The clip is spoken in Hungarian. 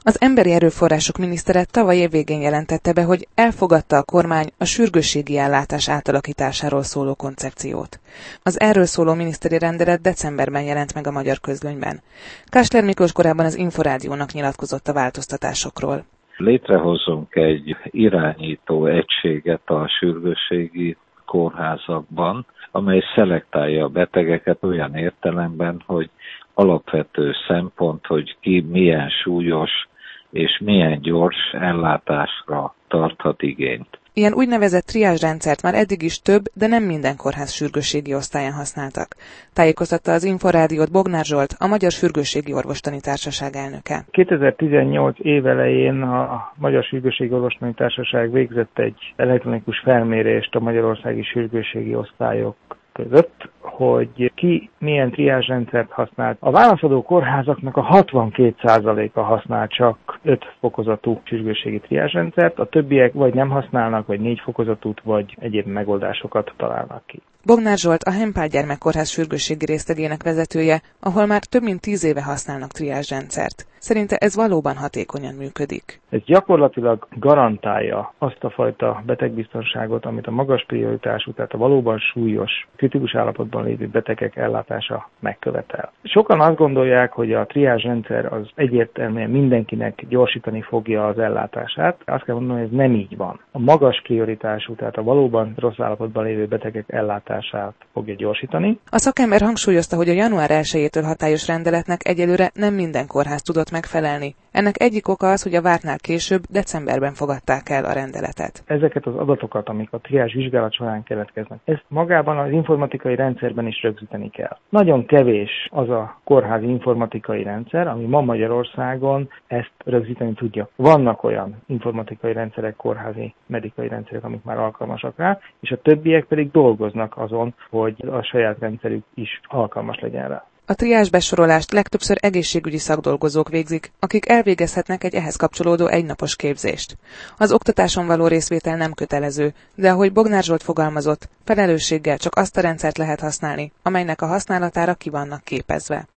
Az emberi erőforrások minisztere tavaly év végén jelentette be, hogy elfogadta a kormány a sürgősségi ellátás átalakításáról szóló koncepciót. Az erről szóló miniszteri rendelet decemberben jelent meg a magyar közlönyben. Kásler Miklós korábban az Inforádiónak nyilatkozott a változtatásokról. Létrehozunk egy irányító egységet a sürgősségi kórházakban, amely szelektálja a betegeket olyan értelemben, hogy alapvető szempont, hogy ki milyen súlyos és milyen gyors ellátásra tarthat igényt. Ilyen úgynevezett triázsrendszert már eddig is több, de nem minden kórház sürgősségi osztályán használtak. Tájékoztatta az Inforádiót Bognár Zsolt, a Magyar Sürgősségi Orvostani Társaság elnöke. 2018 év elején a Magyar Sürgősségi Orvostani Társaság végzett egy elektronikus felmérést a magyarországi sürgősségi osztályok között, hogy ki milyen triázsrendszert használt. A válaszadó kórházaknak a 62%-a használ csak 5 fokozatú sürgősségi triázsrendszert, a többiek vagy nem használnak, vagy 4 fokozatút, vagy egyéb megoldásokat találnak ki. Bognár Zsolt a Hempál Gyermekkórház sürgősségi részlegének vezetője, ahol már több mint 10 éve használnak triázsrendszert. Szerinte ez valóban hatékonyan működik. Ez gyakorlatilag garantálja azt a fajta betegbiztonságot, amit a magas prioritású, tehát a valóban súlyos, kritikus állapotban lévő betegek ellátása megkövetel. Sokan azt gondolják, hogy a triázsrendszer az egyértelműen mindenkinek gyorsítani fogja az ellátását. Azt kell mondanom, hogy ez nem így van. A magas prioritású, tehát a valóban rossz állapotban lévő betegek ellátását fogja gyorsítani. A szakember hangsúlyozta, hogy a január 1-től hatályos rendeletnek egyelőre nem minden kórház tudott megfelelni. Ennek egyik oka az, hogy a vártnál később, decemberben fogadták el a rendeletet. Ezeket az adatokat, amik a triázs vizsgálat során keletkeznek, ezt magában az informatikai rendszerben is rögzíteni kell. Nagyon kevés az a kórházi informatikai rendszer, ami ma Magyarországon ezt rögzíteni tudja. Vannak olyan informatikai rendszerek, kórházi medikai rendszerek, amik már alkalmasak rá, és a többiek pedig dolgoznak azon, hogy a saját rendszerük is alkalmas legyen rá. A triázs besorolást legtöbbször egészségügyi szakdolgozók végzik, akik elvégezhetnek egy ehhez kapcsolódó egynapos képzést. Az oktatáson való részvétel nem kötelező, de ahogy Bognár Zsolt fogalmazott, felelősséggel csak azt a rendszert lehet használni, amelynek a használatára ki vannak képezve.